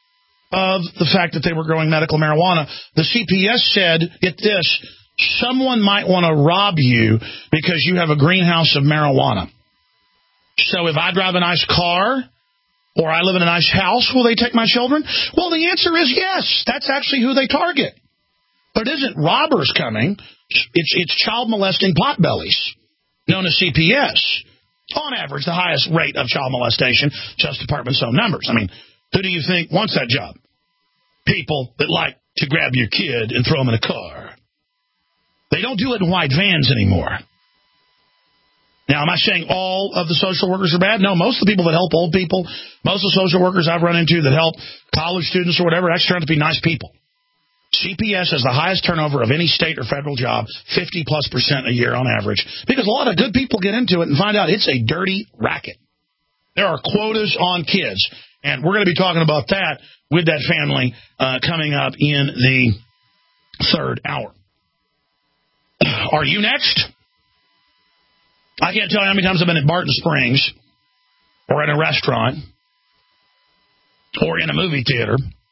of the fact that they were growing medical marijuana. The C P S said, get this, someone might want to rob you because you have a greenhouse of marijuana. So if I drive a nice car or I live in a nice house, will they take my children? Well, the answer is yes. That's actually who they target. But it isn't robbers coming. It's, it's child molesting potbellies, known as C P S. On average, the highest rate of child molestation, Justice Department's own numbers. I mean, who do you think wants that job? People that like to grab your kid and throw them in a car. They don't do it in white vans anymore. Now, am I saying all of the social workers are bad? No, most of the people that help old people, most of the social workers I've run into that help college students or whatever, actually turn out to be nice people. C P S has the highest turnover of any state or federal job, fifty plus percent a year on average, because a lot of good people get into it and find out it's a dirty racket. There are quotas on kids, and we're going to be talking about that with that family uh, coming up in the third hour. Are you next? I can't tell you how many times I've been at Barton Springs or in a restaurant or in a movie theater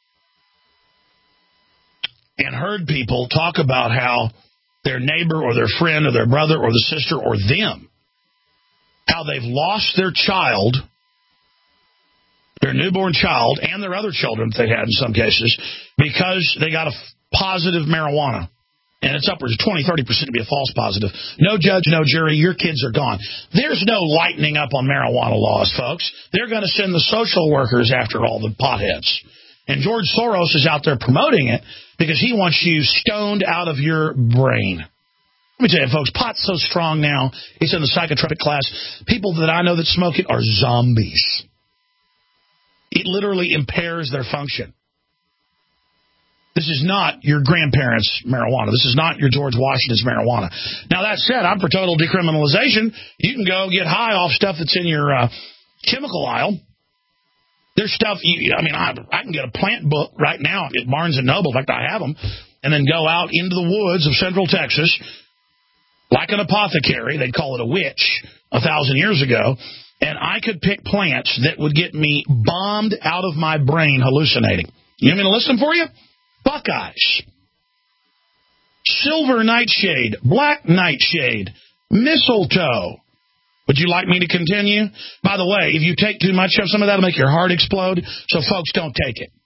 and heard people talk about how their neighbor or their friend or their brother or the sister or them, how they've lost their child, their newborn child, and their other children that they had in some cases because they got a positive marijuana. And it's upwards of twenty, thirty percent to be a false positive. No judge, no jury, your kids are gone. There's no lightening up on marijuana laws, folks. They're going to send the social workers after all the potheads. And George Soros is out there promoting it because he wants you stoned out of your brain. Let me tell you, folks, pot's so strong now, it's in the psychotropic class. People that I know that smoke it are zombies. It literally impairs their function. This is not your grandparents' marijuana. This is not your George Washington's marijuana. Now, that said, I'm for total decriminalization. You can go get high off stuff that's in your uh, chemical aisle. There's stuff, you, I mean, I, I can get a plant book right now at Barnes and Noble. In fact, I have them. And then go out into the woods of central Texas, like an apothecary. They'd call it a witch a thousand years ago. And I could pick plants that would get me bombed out of my brain hallucinating. You want me to list them for you? Buckeyes, silver nightshade, black nightshade, mistletoe. Would you like me to continue? By the way, if you take too much of some of that, it'll make your heart explode, so folks, don't take it.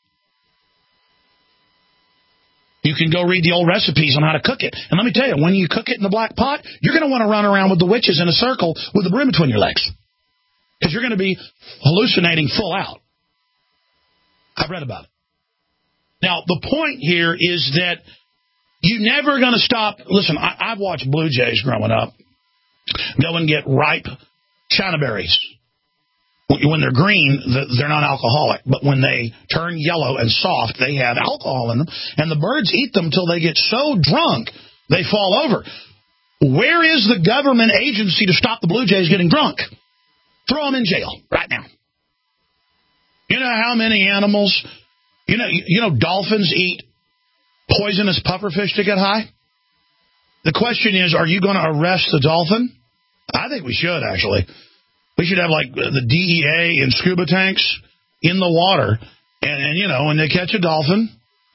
You can go read the old recipes on how to cook it. And let me tell you, when you cook it in the black pot, you're going to want to run around with the witches in a circle with the broom between your legs. because you're going to be hallucinating full out. I've read about it. Now, the point here is that you're never going to stop. Listen, I, I've watched Blue Jays growing up go and get ripe China berries. When they're green, they're not alcoholic. But when they turn yellow and soft, they have alcohol in them. And the birds eat them till they get so drunk, they fall over. Where is the government agency to stop the Blue Jays getting drunk? Throw them in jail right now. You know how many animals, you know, you know, dolphins eat poisonous pufferfish to get high? The question is, are you going to arrest the dolphin? I think we should, actually. We should have, like, the D E A in scuba tanks in the water. And, and, you know, when they catch a dolphin,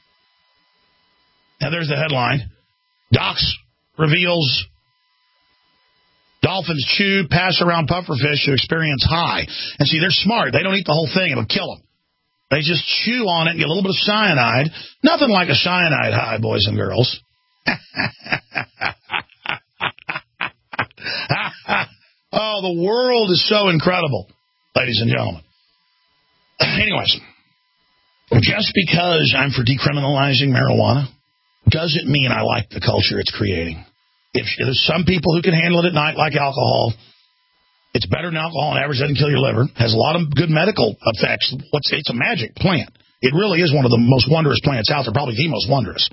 now there's the headline, Docs reveals dolphins chew, pass around pufferfish to experience high. And see, they're smart. They don't eat the whole thing. It'll kill them. They just chew on it and get a little bit of cyanide. Nothing like a cyanide high, boys and girls. Oh, the world is so incredible, ladies and gentlemen. Anyways, just because I'm for decriminalizing marijuana doesn't mean I like the culture it's creating. If there's some people who can handle it at night, like alcohol, it's better than alcohol on average, doesn't kill your liver, has a lot of good medical effects. What's, it's a magic plant. It really is one of the most wondrous plants out there, probably the most wondrous.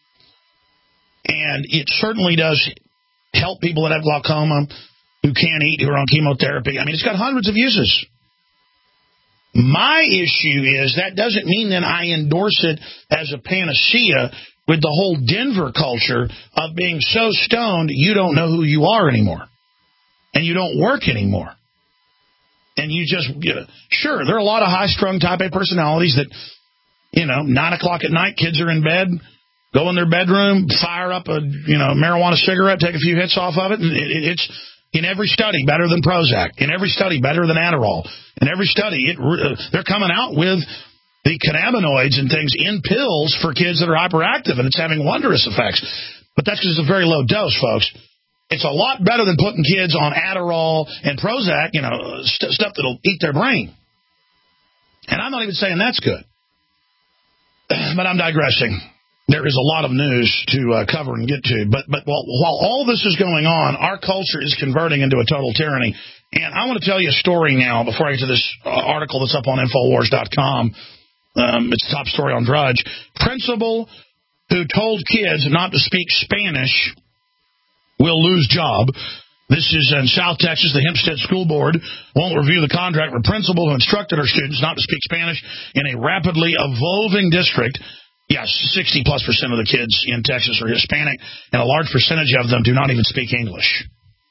And it certainly does help people that have glaucoma, who can't eat, who are on chemotherapy. I mean, it's got hundreds of uses. My issue is that doesn't mean that I endorse it as a panacea with the whole Denver culture of being so stoned you don't know who you are anymore. And you don't work anymore. And you just, you know, sure, there are a lot of high-strung type A personalities that, you know, nine o'clock at night, kids are in bed, go in their bedroom, fire up a, you know, marijuana cigarette, take a few hits off of it, and it, it's in every study better than Prozac, in every study better than Adderall, in every study it, uh, they're coming out with the cannabinoids and things in pills for kids that are hyperactive, and it's having wondrous effects. But that's because it's a very low dose, folks. It's a lot better than putting kids on Adderall and Prozac, you know, st- stuff that'll eat their brain. And I'm not even saying that's good. But I'm digressing. There is a lot of news to uh, cover and get to. But but while, while all this is going on, our culture is converting into a total tyranny. And I want to tell you a story now before I get to this uh, article that's up on Infowars dot com. Um, it's the top story on Drudge. Principal who told kids not to speak Spanish will lose job. This is in South Texas. The Hempstead School Board won't review the contract for principal who instructed her students not to speak Spanish in a rapidly evolving district. Yes, sixty plus percent of the kids in Texas are Hispanic, and a large percentage of them do not even speak English.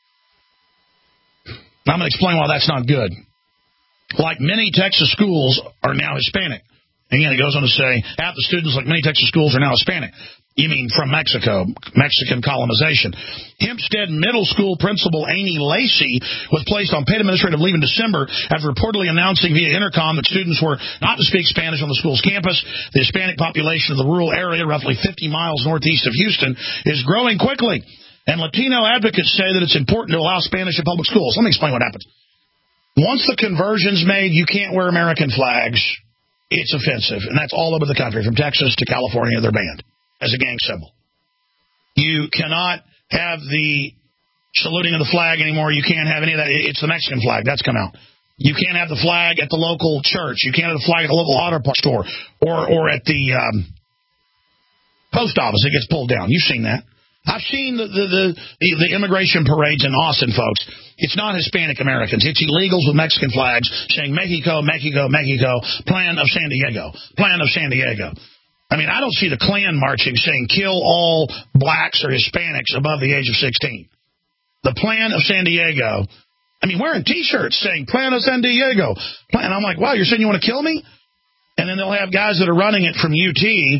Now I'm going to explain why that's not good. Like many Texas schools are now Hispanic. Again, it goes on to say, half the students, like many Texas schools, are now Hispanic. You mean from Mexico, Mexican colonization. Hempstead Middle School principal Amy Lacey was placed on paid administrative leave in December after reportedly announcing via intercom that students were not to speak Spanish on the school's campus. The Hispanic population of the rural area, roughly fifty miles northeast of Houston, is growing quickly. And Latino advocates say that it's important to allow Spanish in public schools. Let me explain what happens. Once the conversion's made, you can't wear American flags. It's offensive. And that's all over the country, from Texas to California, they're banned as a gang symbol. You cannot have the saluting of the flag anymore. You can't have any of that. It's the Mexican flag. That's come out. You can't have the flag at the local church. You can't have the flag at the local auto parts store or, or at the um, post office. It gets pulled down. You've seen that. I've seen the, the, the, the, the immigration parades in Austin, folks. It's not Hispanic Americans. It's illegals with Mexican flags saying Mexico, Mexico, Mexico, plan of San Diego, plan of San Diego. I mean, I don't see the Klan marching saying kill all blacks or Hispanics above the age of sixteen. The plan of San Diego, I mean, wearing T-shirts saying plan of San Diego. And I'm like, wow, you're saying you want to kill me? And then they'll have guys that are running it from U T.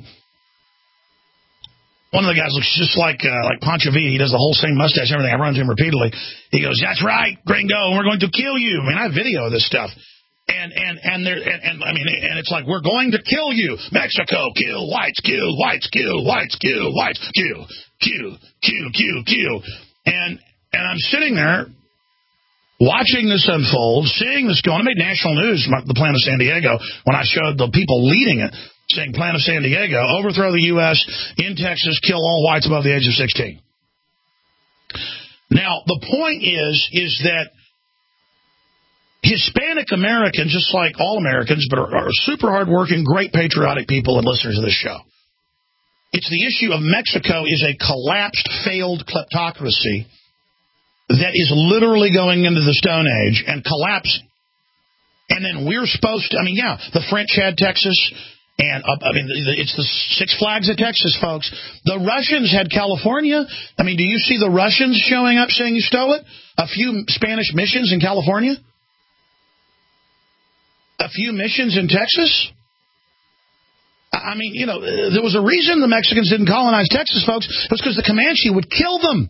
One of the guys looks just like uh, like Pancho Villa. He does the whole same mustache and everything. I run into him repeatedly. He goes, that's right, gringo, we're going to kill you. I mean, I have video of this stuff. And and and there and, and I mean and it's like, we're going to kill you. Mexico, kill whites, kill whites, kill whites, kill whites, kill, kill, kill, kill, kill. And and I'm sitting there watching this unfold, seeing this going. I made national news, the plan of San Diego, when I showed the people leading it, saying plan of San Diego, overthrow the U S in Texas, kill all whites above the age of sixteen. Now, the point is, is that Hispanic Americans, just like all Americans, but are, are super hardworking, great patriotic people and listeners of this show. It's the issue of Mexico is a collapsed, failed kleptocracy that is literally going into the Stone Age and collapsing. And then we're supposed to, I mean, yeah, the French had Texas, and uh, I mean, it's the Six Flags of Texas, folks. The Russians had California. I mean, do you see the Russians showing up saying you stole it? A few Spanish missions in California? A few missions in Texas? I mean, you know, there was a reason the Mexicans didn't colonize Texas, folks. It was because the Comanche would kill them.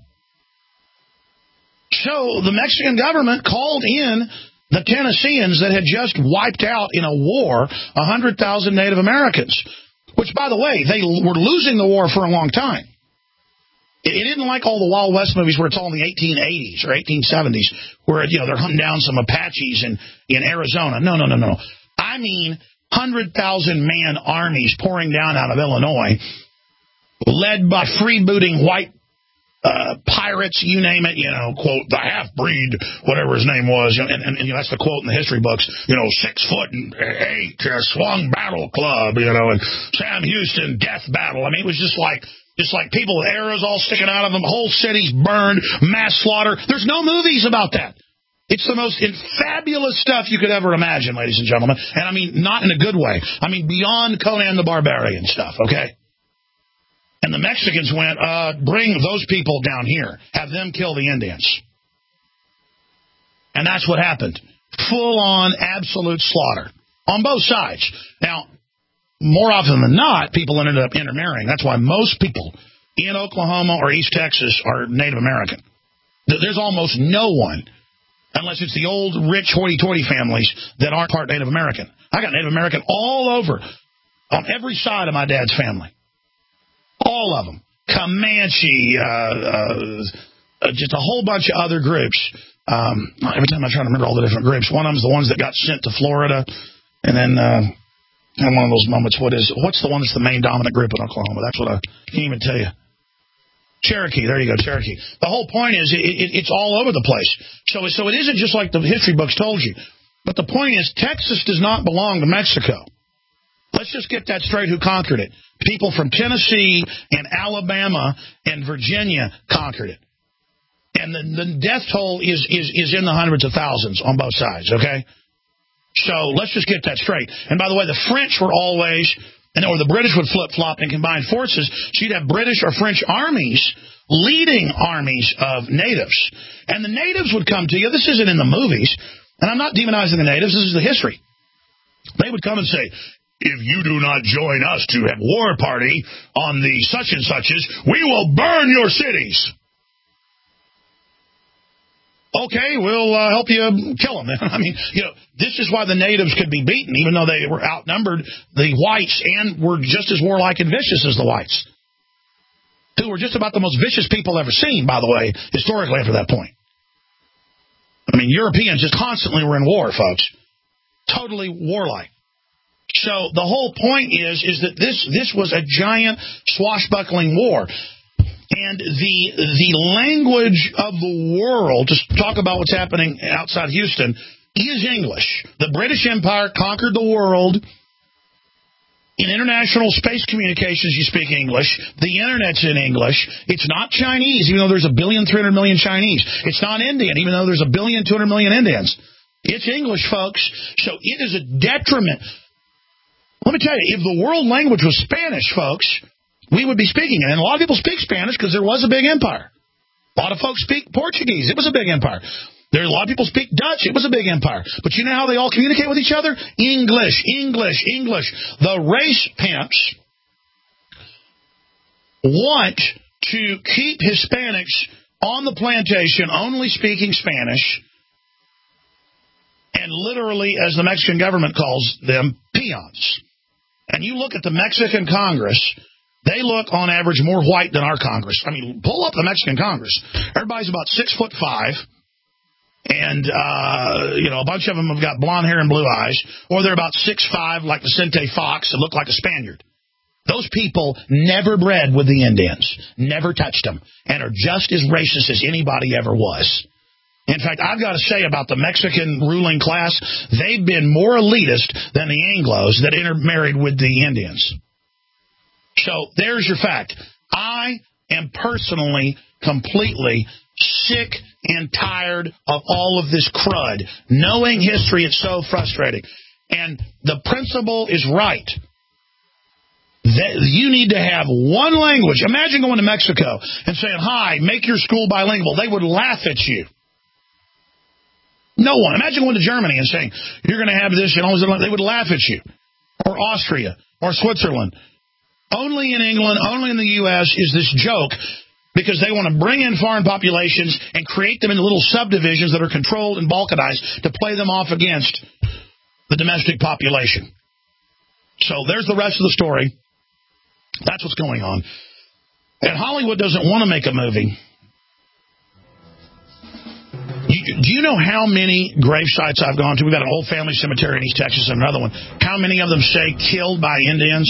So the Mexican government called in the Tennesseans that had just wiped out in a war one hundred thousand Native Americans, which, by the way, they were losing the war for a long time. It didn't like all the Wild West movies where it's all in the eighteen eighties or eighteen seventies, where, you know, they're hunting down some Apaches in, in Arizona. No, no, no, no. I mean one hundred thousand man armies pouring down out of Illinois, led by freebooting white uh, pirates, you name it, you know, quote, the half-breed, whatever his name was, and, and, and you know, that's the quote in the history books, you know, six foot and eight, uh, swung battle club, you know, and Sam Houston, death battle. I mean, it was just like, just like people with arrows all sticking out of them, whole cities burned, mass slaughter. There's no movies about that. It's the most fabulous stuff you could ever imagine, ladies and gentlemen. And I mean, not in a good way. I mean, beyond Conan the Barbarian stuff, okay? And the Mexicans went, uh, bring those people down here. Have them kill the Indians. And that's what happened. Full-on, absolute slaughter. On both sides. Now, more often than not, people ended up intermarrying. That's why most people in Oklahoma or East Texas are Native American. There's almost no one, unless it's the old, rich, hoity-toity families that aren't part Native American. I got Native American all over, on every side of my dad's family. All of them. Comanche, uh, uh, just a whole bunch of other groups. Um, every time I try to remember all the different groups, one of them is the ones that got sent to Florida, and then uh, and one of those moments, what is, what's the one that's the main dominant group in Oklahoma? That's what I can't even tell you. Cherokee, there you go, Cherokee. The whole point is it, it, it's all over the place. So, so it isn't just like the history books told you. But the point is, Texas does not belong to Mexico. Let's just get that straight who conquered it. People from Tennessee and Alabama and Virginia conquered it. And the, the death toll is, is, is in the hundreds of thousands on both sides, okay? So let's just get that straight. And by the way, the French were always, or the British would flip-flop and combine forces, so you'd have British or French armies leading armies of natives. And the natives would come to you. This isn't in the movies. And I'm not demonizing the natives. This is the history. They would come and say, if you do not join us to have war party on the such and suches, we will burn your cities. Okay, we'll uh, help you kill them. I mean, you know, this is why the natives could be beaten, even though they were outnumbered the whites and were just as warlike and vicious as the whites, who were just about the most vicious people ever seen, by the way, historically after that point. I mean, Europeans just constantly were in war, folks. Totally warlike. So the whole point is, is that this, this was a giant swashbuckling war. And the the language of the world, to talk about what's happening outside Houston, is English. The British Empire conquered the world. In international space communications, you speak English. The Internet's in English. It's not Chinese, even though there's a billion, three hundred million Chinese. It's not Indian, even though there's a billion, two hundred million Indians. It's English, folks. So it is a detriment. Let me tell you, if the world language was Spanish, folks, we would be speaking it. And a lot of people speak Spanish because there was a big empire. A lot of folks speak Portuguese. It was a big empire. There are a lot of people speak Dutch. It was a big empire. But you know how they all communicate with each other? English, English, English. The race pimps want to keep Hispanics on the plantation only speaking Spanish, and literally, as the Mexican government calls them, peons. And you look at the Mexican Congress, they look, on average, more white than our Congress. I mean, pull up the Mexican Congress. Everybody's about six foot five, and, uh, you know, a bunch of them have got blonde hair and blue eyes, or they're about six five like Vicente Fox and look like a Spaniard. Those people never bred with the Indians, never touched them, and are just as racist as anybody ever was. In fact, I've got to say about the Mexican ruling class, they've been more elitist than the Anglos that intermarried with the Indians. So there's your fact. I am personally completely sick and tired of all of this crud. Knowing history, it's so frustrating. And the principal is right. That you need to have one language. Imagine going to Mexico and saying, hi, make your school bilingual. They would laugh at you. No one. Imagine going to Germany and saying, you're going to have this and all this. They would laugh at you. Or Austria. Or Switzerland. Only in England, only in the U S is this joke because they want to bring in foreign populations and create them into little subdivisions that are controlled and balkanized to play them off against the domestic population. So there's the rest of the story. That's what's going on. And Hollywood doesn't want to make a movie. You, do you know how many grave sites I've gone to? We've got an old family cemetery in East Texas and another one. How many of them say killed by Indians?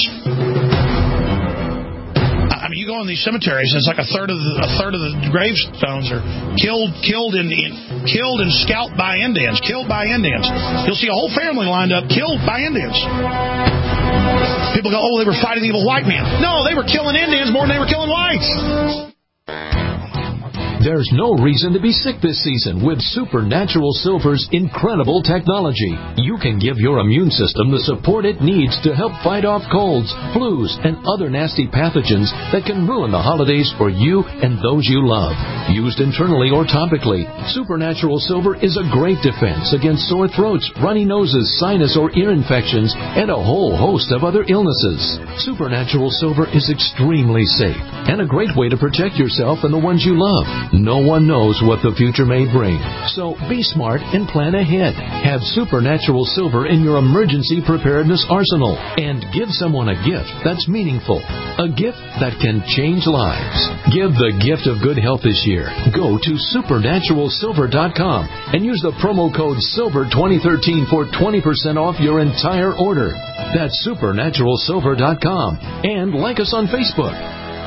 I mean, you go in these cemeteries, and it's like a third of the a third of the gravestones are killed, killed in, in killed and scalped by Indians, killed by Indians. You'll see a whole family lined up, killed by Indians. People go, oh, they were fighting evil white men. No, they were killing Indians more than they were killing whites. There's no reason to be sick this season with Supernatural Silver's incredible technology. You can give your immune system the support it needs to help fight off colds, flus, and other nasty pathogens that can ruin the holidays for you and those you love. Used internally or topically, Supernatural Silver is a great defense against sore throats, runny noses, sinus or ear infections, and a whole host of other illnesses. Supernatural Silver is extremely safe and a great way to protect yourself and the ones you love. No one knows what the future may bring, so be smart and plan ahead. Have Supernatural Silver in your emergency preparedness arsenal and give someone a gift that's meaningful, a gift that can change lives. Give the gift of good health this year. Go to supernatural silver dot com and use the promo code silver twenty thirteen for twenty percent off your entire order. That's supernatural silver dot com, and like us on Facebook.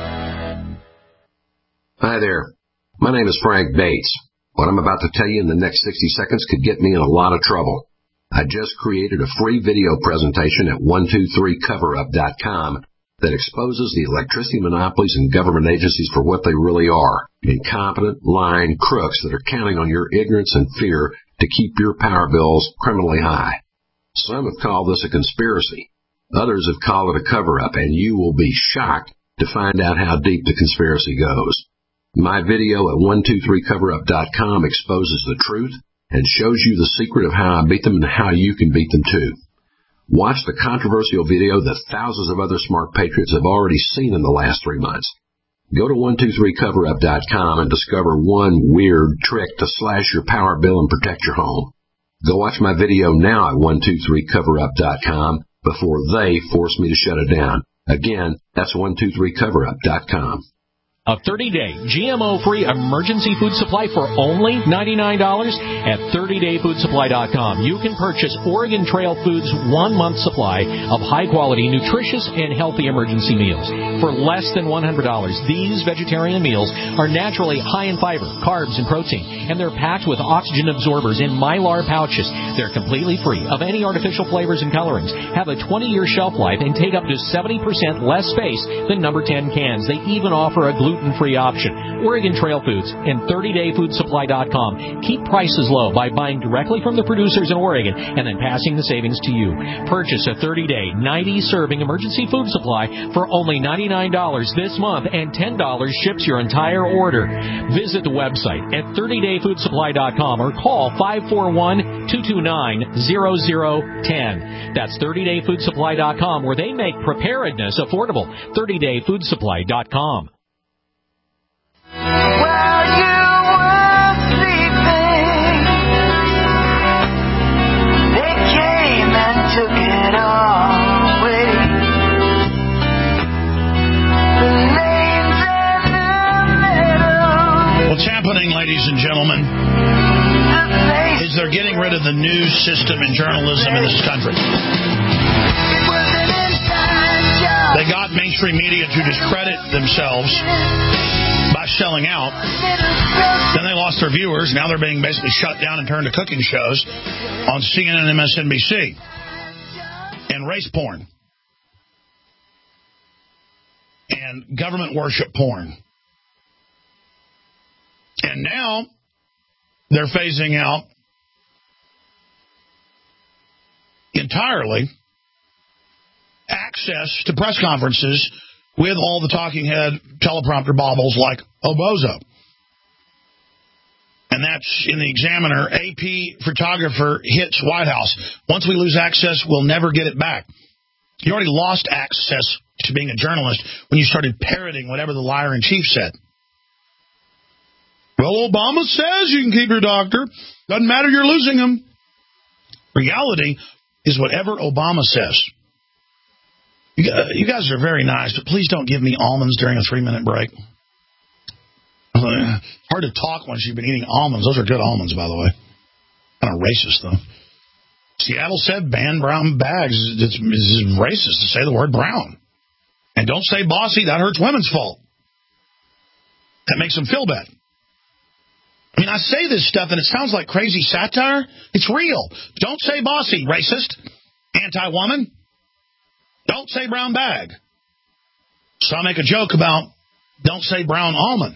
Hi there. My name is Frank Bates. What I'm about to tell you in the next sixty seconds could get me in a lot of trouble. I just created a free video presentation at one two three cover up dot com that exposes the electricity monopolies and government agencies for what they really are, incompetent, lying crooks that are counting on your ignorance and fear to keep your power bills criminally high. Some have called this a conspiracy. Others have called it a cover-up, and you will be shocked to find out how deep the conspiracy goes. My video at one two three cover up dot com exposes the truth and shows you the secret of how I beat them and how you can beat them too. Watch the controversial video that thousands of other smart patriots have already seen in the last three months. Go to one two three cover up dot com and discover one weird trick to slash your power bill and protect your home. Go watch my video now at one two three cover up dot com before they force me to shut it down. Again, that's one two three cover up dot com. A thirty-day G M O-free emergency food supply for only ninety-nine dollars at thirty day food supply dot com. You can purchase Oregon Trail Foods' one-month supply of high-quality, nutritious, and healthy emergency meals. For less than one hundred dollars, these vegetarian meals are naturally high in fiber, carbs, and protein, and they're packed with oxygen absorbers in Mylar pouches. They're completely free of any artificial flavors and colorings, have a twenty-year shelf life, and take up to seventy percent less space than number ten cans. They even offer a gluten-free option. Oregon Trail Foods and thirty day food supply dot com keep prices low by buying directly from the producers in Oregon and then passing the savings to you. Purchase a thirty day, ninety serving emergency food supply for only ninety-nine dollars this month, and ten dollars ships your entire order. Visit the website at thirty day food supply dot com or call five four one, two two nine, zero zero one zero. That's thirty day food supply dot com, where they make preparedness affordable. thirty day food supply dot com. What's happening, ladies and gentlemen? is they're getting rid of the news system and journalism in this country. They got mainstream media to discredit themselves by selling out. Then they lost their viewers. Now they're being basically shut down and turned to cooking shows on C N N and M S N B C. And race porn. And government worship porn. And now they're phasing out entirely access to press conferences with all the talking head teleprompter baubles like Obozo. And that's in the Examiner. A P photographer hits White House. Once we lose access, we'll never get it back. You already lost access to being a journalist when you started parroting whatever the liar-in-chief said. Well, Obama says you can keep your doctor. Doesn't matter, you're losing him. Reality is whatever Obama says. You guys are very nice, but please don't give me almonds during a three-minute break. Hard to talk once you've been eating almonds. Those are good almonds, by the way. Kind of racist, though. Seattle said ban brown bags. It's, it's racist to say the word brown. And don't say bossy. That hurts women's fault. That makes them feel bad. I mean, I say this stuff, and it sounds like crazy satire. It's real. Don't say bossy, racist, anti-woman. Don't say brown bag. So I make a joke about don't say brown almond.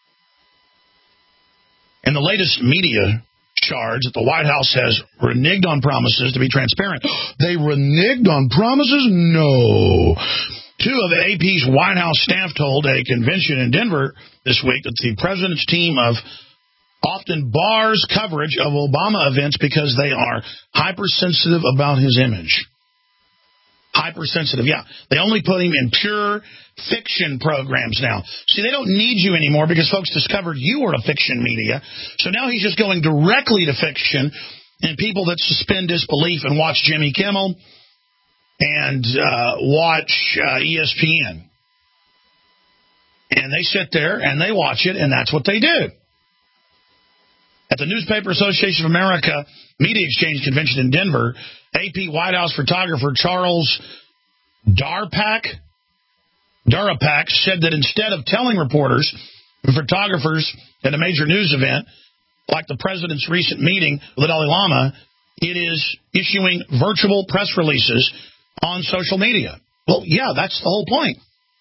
And the latest media charge that the White House has reneged on promises to be transparent. They reneged on promises? No. Two of A P's White House staff told a convention in Denver this week that the president's team of often bars coverage of Obama events because they are hypersensitive about his image. Hypersensitive, yeah. They only put him in pure fiction programs now. See, they don't need you anymore because folks discovered you were a fiction media. So now he's just going directly to fiction, and people that suspend disbelief and watch Jimmy Kimmel and uh, watch uh, E S P N. And they sit there and they watch it, and that's what they do. At the Newspaper Association of America Media Exchange Convention in Denver, A P White House photographer Charles Darpak, Durapak said that instead of telling reporters and photographers at a major news event, like the president's recent meeting with the Dalai Lama, it is issuing virtual press releases on social media. Well, yeah, that's the whole point.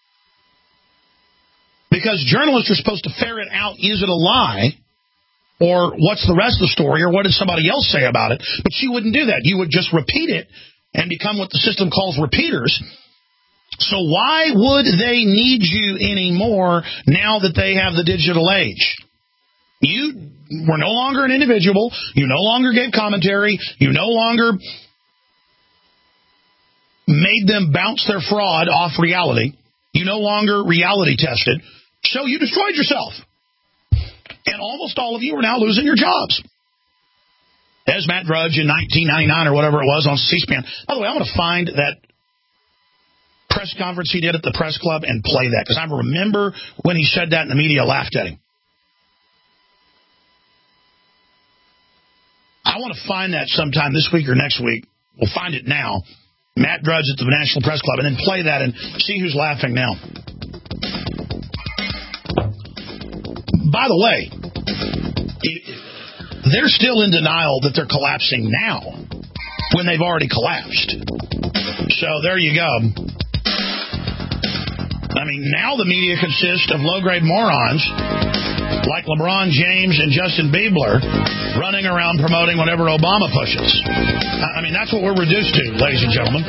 Because journalists are supposed to ferret out, is it a lie? Or what's the rest of the story, or what did somebody else say about it? But you wouldn't do that. You would just repeat it and become what the system calls repeaters. So why would they need you anymore now that they have the digital age? You were no longer an individual. You no longer gave commentary. You no longer made them bounce their fraud off reality. You no longer reality tested. So you destroyed yourself. And almost all of you are now losing your jobs. As Matt Drudge in nineteen ninety-nine or whatever it was on C-SPAN. By the way, I'm going to find that press conference he did at the press club and play that. Because I remember when he said that and the media laughed at him. I want to find that sometime this week or next week. We'll find it now. Matt Drudge at the National Press Club. And then play that and see who's laughing now. By the way, they're still in denial that they're collapsing now when they've already collapsed. So there you go. I mean, now the media consists of low-grade morons like LeBron James and Justin Bieber running around promoting whatever Obama pushes. I mean, that's what we're reduced to, ladies and gentlemen.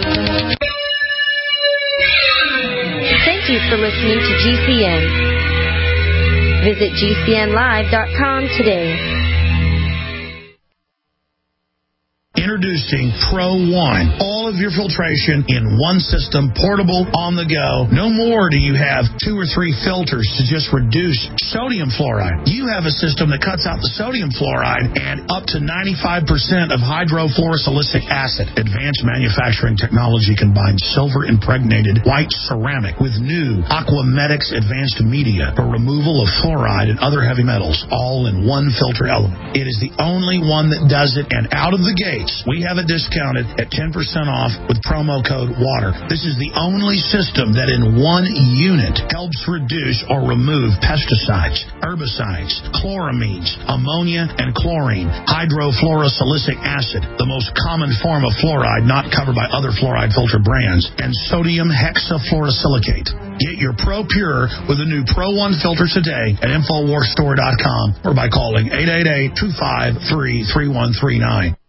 Thank you for listening to G C N. Visit G C N live dot com today. Introducing Pro One. All of your filtration in one system, portable, on the go. No more do you have two or three filters to just reduce sodium fluoride. You have a system that cuts out the sodium fluoride and up to ninety-five percent of hydrofluorosilicic acid. Advanced manufacturing technology combines silver-impregnated white ceramic with new Aquamedics advanced media for removal of fluoride and other heavy metals, all in one filter element. It is the only one that does it, and out of the gates, we have it discounted at ten percent off with promo code WATER. This is the only system that in one unit helps reduce or remove pesticides, herbicides, chloramines, ammonia, and chlorine, hydrofluorosilicic acid, the most common form of fluoride not covered by other fluoride filter brands, and sodium hexafluorosilicate. Get your Pro Pure with a new Pro One filter today at infowars store dot com or by calling eight eight eight, two five three, three one three nine.